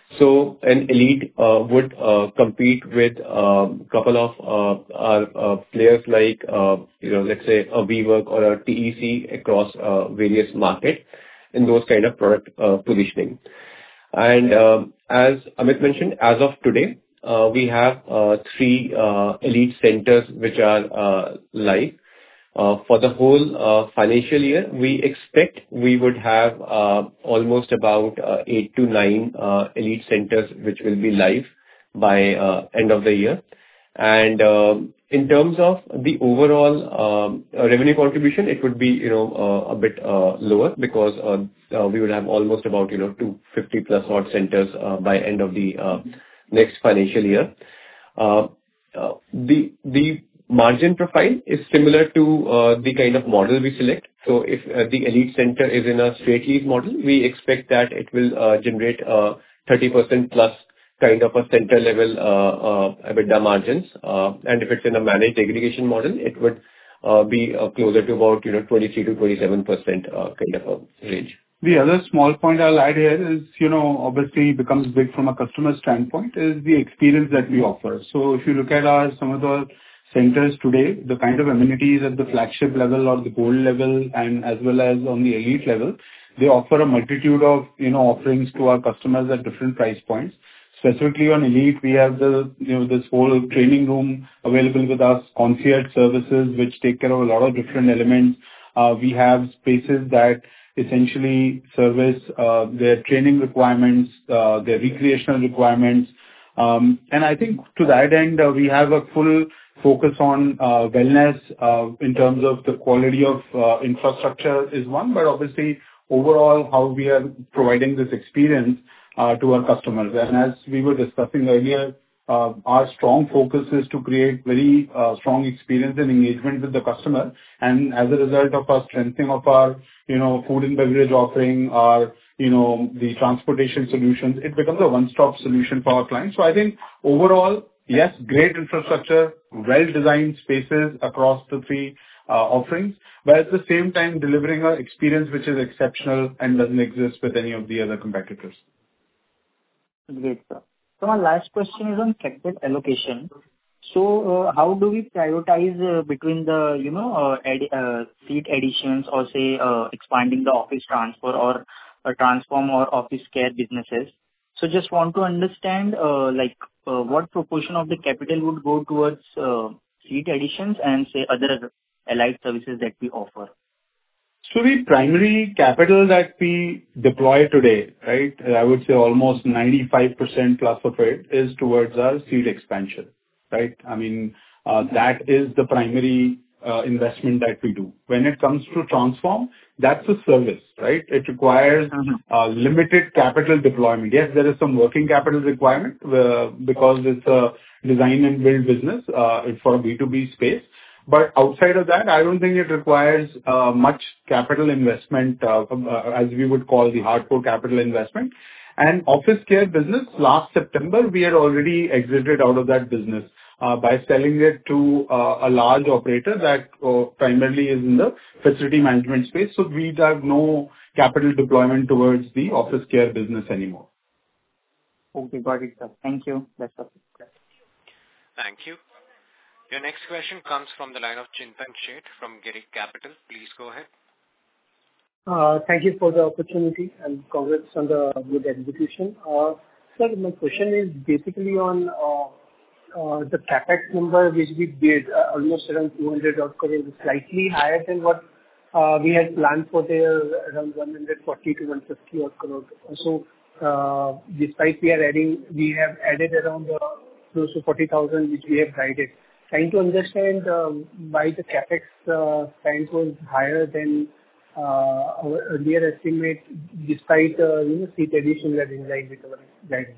So an Elite uh, would uh, compete with a um, couple of uh, our uh, players like, uh, you know, let's say a WeWork or a T E C across uh, various markets in those kind of product uh, positioning. And um, as Amit mentioned, as of today, uh, we have uh, three uh, Elite centers which are uh, live. Uh, For the whole uh, financial year, we expect we would have uh, almost about uh, eight to nine uh, Elite centers which will be live by uh, end of the year. And um, in terms of the overall um, uh, revenue contribution, it would be, you know, uh, a bit uh, lower because uh, uh, we would have almost about, you know, two hundred fifty plus odd centers uh, by end of the uh, next financial year. Uh, uh, The the margin profile is similar to uh, the kind of model we select. So if uh, the Elite center is in a straight lease model, we expect that it will uh, generate uh, thirty percent plus kind of a center level uh, uh, EBITDA margins. Uh, and if it's in a managed aggregation model, it would uh, be uh, closer to about, you know, twenty-three to twenty-seven percent uh, kind of a range. The other small point I'll add here is, you know, obviously becomes big from a customer standpoint is the experience that we offer. So if you look at our, some of the centers today, the kind of amenities at the flagship level or the gold level and as well as on the Elite level, they offer a multitude of, you know, offerings to our customers at different price points. Specifically on Elite, we have the, you know, this whole training room available with us, concierge services, which take care of a lot of different elements. Uh, we have spaces that essentially service uh, their training requirements, uh, their recreational requirements. Um, and I think to that end, uh, we have a full focus on uh, wellness uh, in terms of the quality of uh, infrastructure is one, but obviously overall how we are providing this experience uh, to our customers. And as we were discussing earlier, uh, our strong focus is to create very uh, strong experience and engagement with the customer. And as a result of our strengthening of our, you know, food and beverage offering, our, you know, the transportation solutions, it becomes a one-stop solution for our clients. So I think overall, yes, great infrastructure, well-designed spaces across the three uh, offerings, but at the same time delivering an experience which is exceptional and doesn't exist with any of the other competitors. Great, sir. So my last question is on capital allocation. So uh, how do we prioritize uh, between the, you know, uh, ed- uh, seat additions or say uh, expanding the office transfer or uh, transform or office care businesses? So just want to understand uh, like uh, what proportion of the capital would go towards uh, seat additions and say other allied services that we offer. So the primary capital that we deploy today, right, I would say almost ninety-five percent plus of it is towards our seat expansion, right? I mean, uh, that is the primary uh, investment that we do. When it comes to transform, that's a service, right? It requires uh, limited capital deployment. Yes, there is some working capital requirement uh, because it's a design and build business uh, for a B two B space. But outside of that, I don't think it requires uh, much capital investment, uh, uh, as we would call the hardcore capital investment. And office care business, last September, we had already exited out of that business uh, by selling it to uh, a large operator that uh, primarily is in the facility management space. So we have no capital deployment towards the office care business anymore. Okay, got it, sir. Thank you. That's all. Thank you. Your next question comes from the line of Chintan Sheth from Girik Capital. Please go ahead. Uh, Thank you for the opportunity and congrats on the good execution. Uh, Sir, my question is basically on uh, uh, the CapEx number which we did, uh, almost around two hundred odd crore, slightly higher than what uh, we had planned for the around one hundred forty to one hundred fifty odd crore. So, uh, despite we are adding, we have added around uh, close to forty thousand which we have guided. Trying to understand um, why the CapEx uh, spend was higher than uh, our earlier estimate, despite uh, you know seat addition that in line with our guidance.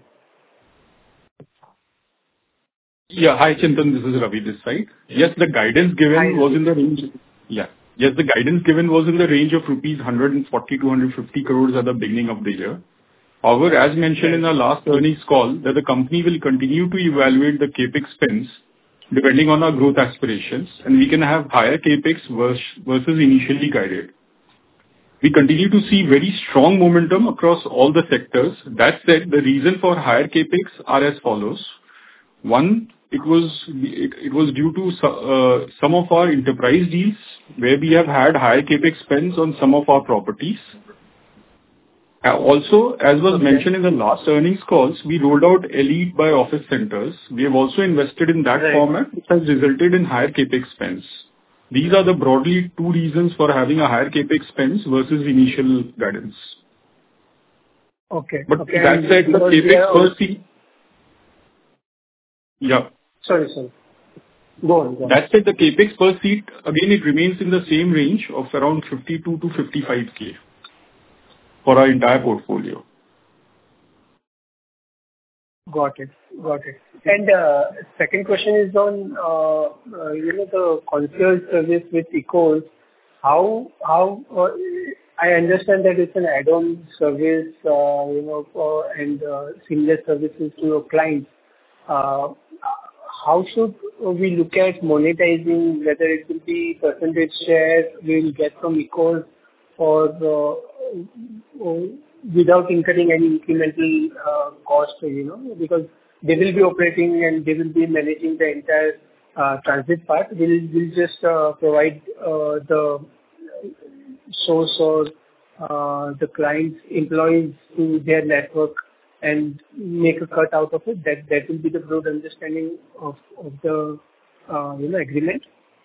Yeah. Hi, Chintan. This is Ravi this side. Yes, the guidance given Hi, was in the range. Yeah. yes, the guidance given was in the range of rupees one forty to one fifty crores at the beginning of the year. However, as mentioned in our last earnings call, that the company will continue to evaluate the CapEx spends depending on our growth aspirations, and we can have higher CapEx vers- versus initially guided. We continue to see very strong momentum across all the sectors. That said, the reason for higher CapEx are as follows. One, it was it, it was due to so- uh, some of our enterprise deals where we have had higher CapEx spends on some of our properties. Uh, Also, as was mentioned in the last earnings calls, we rolled out Elite by Office Centers. We have also invested in that Right. format, which has resulted in higher CapEx spends. These are the broadly two reasons for having a higher CapEx spends versus initial guidance. Okay. But Okay. that And said, the because we CapEx are per also- seat... Yeah. Sorry, sorry. Go on. Go on. That said, the CapEx per seat, again, it remains in the same range of around fifty-two to fifty-five K for our entire portfolio. Got it. Got it. And uh, second question is on, uh, uh, you know, the concierge service with Ecos. How, how, uh, I understand that it's an add-on service, uh, you know, for, and uh, seamless services to your clients. Uh, How should we look at monetizing, whether it will be percentage share we'll get from Ecos or uh, or without incurring any incremental uh, cost, you know, because they will be operating and they will be managing the entire uh, transit part. We'll we'll just uh, provide uh, the source or uh, the client's employees to their network and make a cut out of it. That that will be the broad understanding of of the uh, you know agreement.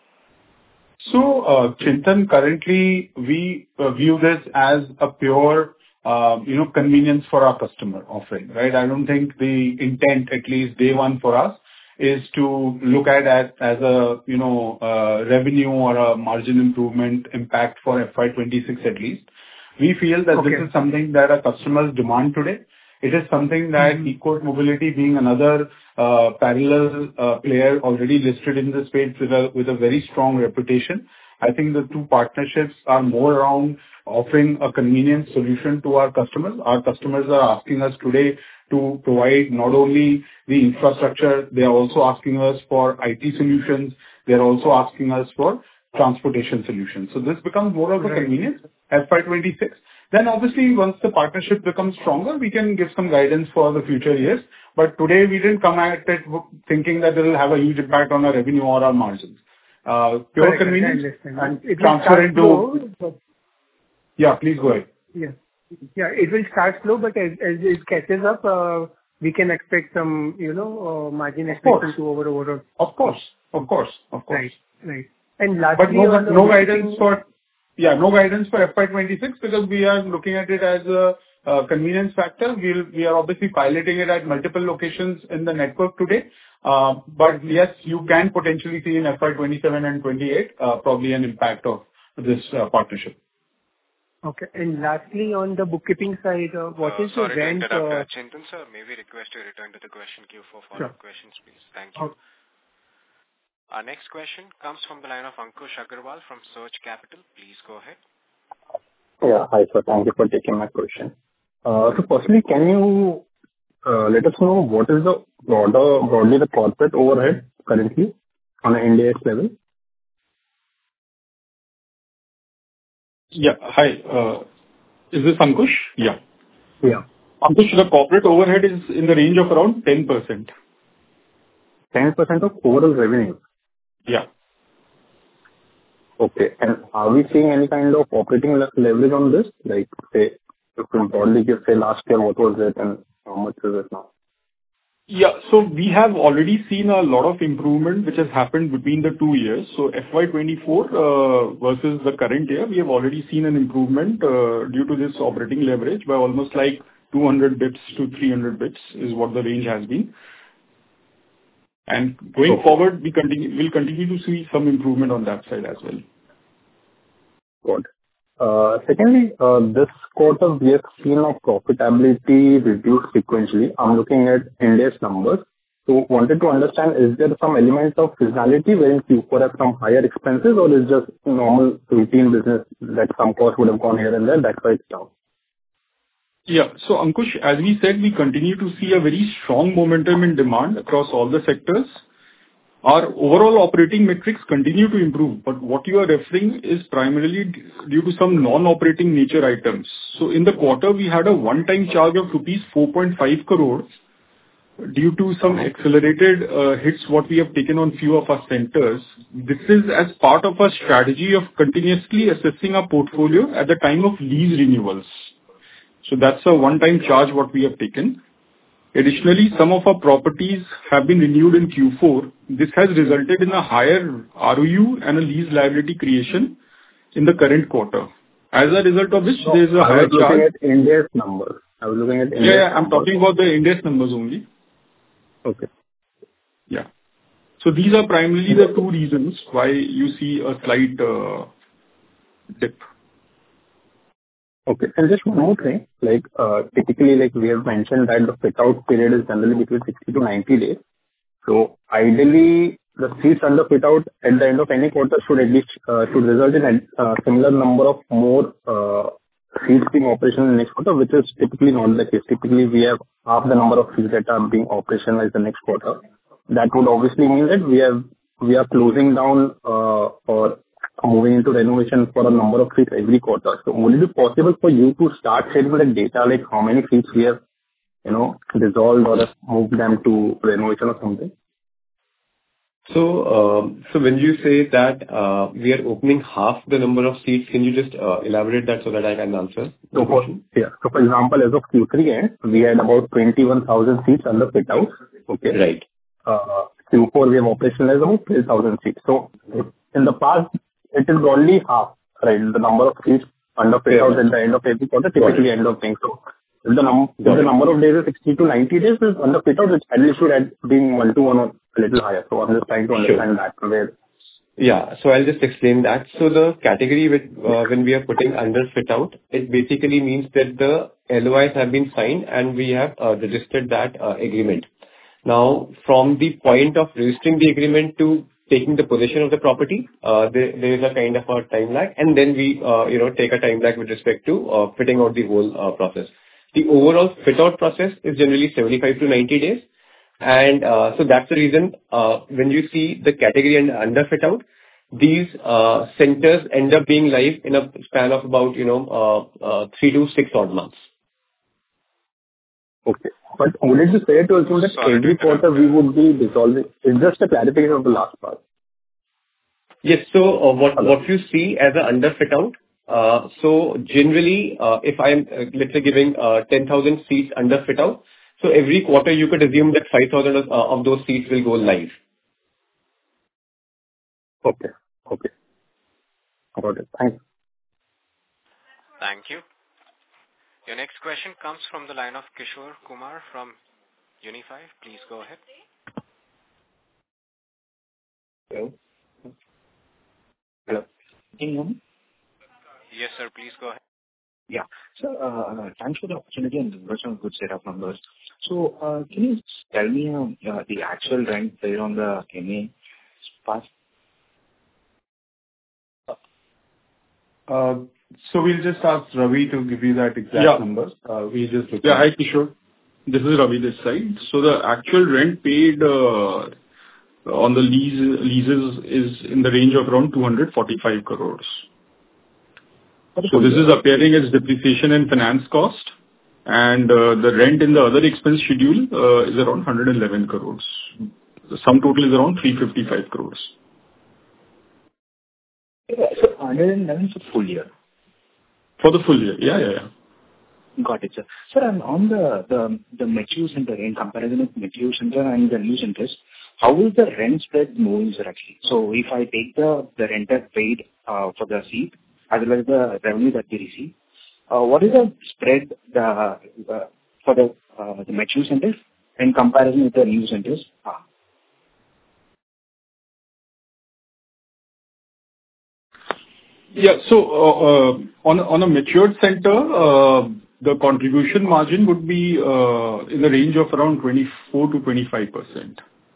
So, uh, Chintan, currently we uh, view this as a pure, uh, you know, convenience for our customer offering, right? I don't think the intent, at least day one for us, is to look at it as a, you know, uh, revenue or a margin improvement impact for F Y twenty-six at least. We feel that Okay. this is something that our customers demand today. It is something that Mhm. Ecos Mobility, being another uh, parallel uh, player already listed in the space with a with a very strong reputation, I think the two partnerships are more around offering a convenient solution to our customers. Our customers are asking us today to provide not only the infrastructure, they are also asking us for I T solutions. They are also asking us for transportation solutions. So this becomes more of a Right. convenience. F Y twenty-six. Then obviously, once the partnership becomes stronger, we can give some guidance for the future years. But today, we didn't come at it w- thinking that it will have a huge impact on our revenue or our margins. Uh, Pure Correct, I convenience understand. and It will transfer start into... slow, but Yeah, please go ahead. yeah. Yeah, it will start slow, but as as it catches up, uh, we can expect some, you know, uh, margin Of course. expansion to over overall. Of course. Of course. Of course. Right. Right. And lastly, But no on the no bookkeeping- guidance for... Yeah, no guidance for F Y twenty-six because we are looking at it as a uh, convenience factor. We'll, we are obviously piloting it at multiple locations in the network today. Uh, But yes, you can potentially see in F Y twenty-seven and twenty-eight, uh, probably an impact of this uh, partnership. Okay. And lastly, on the bookkeeping side, uh, what Uh, is the Sorry to rent? interrupt, uh, uh, Chintan, sir. May we request you return to the question queue for follow-up questions, please? Thank you. Okay. Our next question comes from the line of Ankush Agarwal from Surge Capital. Please go ahead. Yeah. Hi, sir. Thank you for taking my question. Uh, So firstly, can you uh, let us know what is the broader, broadly the corporate overhead currently on an Ind AS level? Yeah. Hi, uh, is this Ankush? Yeah. Yeah. Ankush, the corporate overhead is in the range of around ten percent. ten percent of overall revenue. Yeah. Okay. And are we seeing any kind of operating le- leverage on this? Like, say, if you broadly give, say, last year, what was it and how much is it now? Yeah. So we have already seen a lot of improvement which has happened between the two years. So F Y twenty-four uh, versus the current year, we have already seen an improvement uh, due to this operating leverage by almost like two hundred bips to three hundred bips is what the range has been. And going Okay. forward, we continue, we'll continue to see some improvement on that side as well. Good. Uh, Secondly, uh, this quarter, we have seen our profitability reduce sequentially. I'm looking at Ind AS numbers. So wanted to understand, is there some element of seasonality wherein Q four has some higher expenses, or is just normal routine business that some costs would have gone here and there, that's why it's down? Yeah. So Ankush, as we said, we continue to see a very strong momentum in demand across all the sectors. Our overall operating metrics continue to improve, but what you are referring is primarily d- due to some non-operating nature items. So in the quarter, we had a one-time charge of rupees four point five crores due to some accelerated uh, hits what we have taken on few of our centers. This is as part of our strategy of continuously assessing our portfolio at the time of lease renewals. So that's a one-time charge what we have taken. Additionally, some of our properties have been renewed in Q four. This has resulted in a higher R O U and a lease liability creation in the current quarter. As a result of which, No, there is a I higher was looking charge. at Ind AS numbers. I was looking at Ind Yeah, AS yeah, I'm numbers. talking about the Ind AS numbers only. Okay. Yeah. So these are primarily the two reasons why you see a slight uh, dip. Okay. And just one more thing, like, uh, typically, like we have mentioned that the fit-out period is generally between sixty to ninety days. So ideally, the seats under fit-out at the end of any quarter should at least, uh, should result in a uh, similar number of more uh, seats being operational in the next quarter, which is typically not the case. Typically, we have half the number of seats that are being operationalized the next quarter. That would obviously mean that we have, we are closing down, uh, or moving into renovation for a number of seats every quarter. So would it be possible for you to start sharing the data, like how many seats we have, you know, dissolved or have moved them to renovation or something? So, um, so when you say that uh, we are opening half the number of seats, can you just uh, elaborate that so that I can answer the So for, question? yeah. So for example, as of Q three end, we had about twenty-one thousand seats under fit out. Okay. Right. Uh, Q four, we have operationalized about twelve thousand seats. So in the past, it is only half, right? The number of seats under fit Fair out enough. at the end of every quarter, Got it. typically end of thing. So if the, num- if Got the it. number of days is sixty to ninety days is under fit out, it at least should have been one to one or a little higher. So I'm just trying to Sure. understand that where. Yeah. So I'll just explain that. So the category with, uh, when we are putting under fit out, it basically means that the L O Is have been signed and we have uh, registered that uh, agreement. Now, from the point of registering the agreement to taking the possession of the property, uh, there, there is a kind of a time lag, and then we, uh, you know, take a time lag with respect to uh, fitting out the whole uh, process. The overall fit out process is generally seventy-five to ninety days. And uh, so that's the reason uh, when you see the category and under fit out, these uh, centers end up being live in a span of about, you know, uh, uh, three to six odd months. Okay. But would it be fair to assume that Sorry to every interrupt. quarter we would be dissolving? It's just a clarification of the last part. Yes. So uh, what Hello. what you see as an under fit out, uh, so generally, uh, if I'm, uh, let's say, giving uh, ten thousand seats under fit out, so every quarter you could assume that five thousand of, uh, of those seats will go live. Okay. Okay. Got it. Thanks. Thank you. Your next question comes from the line of Kishore Kumar from Unifi. Please go ahead. Hello? Hello. Can you hear me? Yes, sir. Please go ahead. Yeah. So, uh, thanks for the opportunity and congrats on a good set of numbers. So, uh, can you tell me um, uh, the actual rent paid on the M A pass? Uh, So we'll just ask Ravi to give you that exact Yeah. numbers. Uh, We just look Yeah. at Hi, Kishore. This is Ravi this side. So the actual rent paid uh, on the lease leases is in the range of around two hundred forty-five crores. So this is appearing as depreciation and finance cost, and uh, the rent in the other expense schedule uh, is around one hundred eleven crores. The sum total is around three hundred fifty-five crores. Yeah, so one hundred eleven for full year. For the full year. Yeah, yeah, yeah. Got it, sir. Sir, and on the the the mature center, in comparison with mature center and the new centers, how will the rent spread move, sir, actually? So if I take the the renter paid uh, for the seat as well as the revenue that we receive, uh, what is the spread the the- for the uh, the mature centers in comparison with the new centers? Ah. Yeah. So, uh, uh, on on a matured center, uh, the contribution margin would be uh, in the range of around twenty-four to twenty-five percent.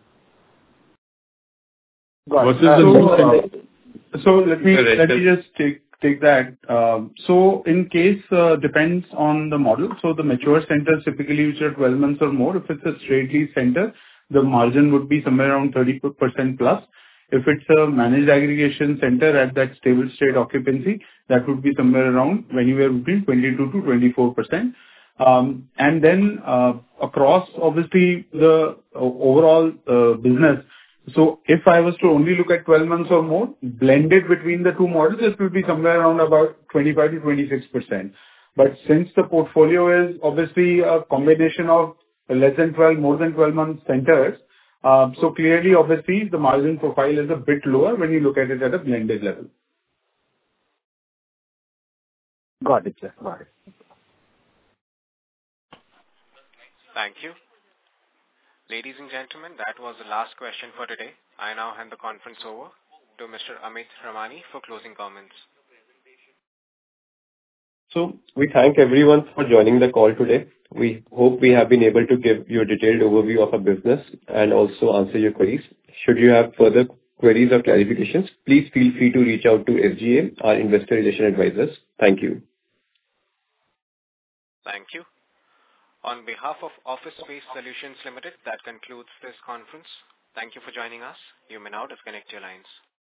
Got it. Versus the new center. So let me let me just take take that. Um, So in case uh, depends on the model. So the mature centers typically which are twelve months or more, if it's a straight lease center, the margin would be somewhere around thirty percent plus. If it's a managed aggregation center at that stable state occupancy, that would be somewhere around anywhere between twenty-two to twenty-four percent. Um, And then uh, across, obviously, the uh, overall uh, business. So if I was to only look at twelve months or more, blended between the two models, it will be somewhere around about twenty-five to twenty-six percent. But since the portfolio is obviously a combination of less than twelve, more than twelve month centers, uh, so clearly, obviously, the margin profile is a bit lower when you look at it at a blended level. Got it, sir. Got it. Thank you. Ladies and gentlemen, that was the last question for today. I now hand the conference over to Mister Amit Ramani for closing comments. So we thank everyone for joining the call today. We hope we have been able to give you a detailed overview of our business and also answer your queries. Should you have further queries or clarifications, please feel free to reach out to S G A, our investor relation advisors. Thank you. Thank you. On behalf of Office Space Solutions Limited, that concludes this conference. Thank you for joining us. You may now disconnect your lines.